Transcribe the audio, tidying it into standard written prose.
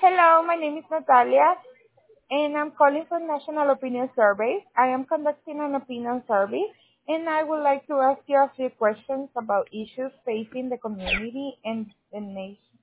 Hello, my name is Natalia, and I'm calling from National Opinion Survey. I am conducting an opinion survey, and I would like to ask you a few questions about issues facing the community and the nation.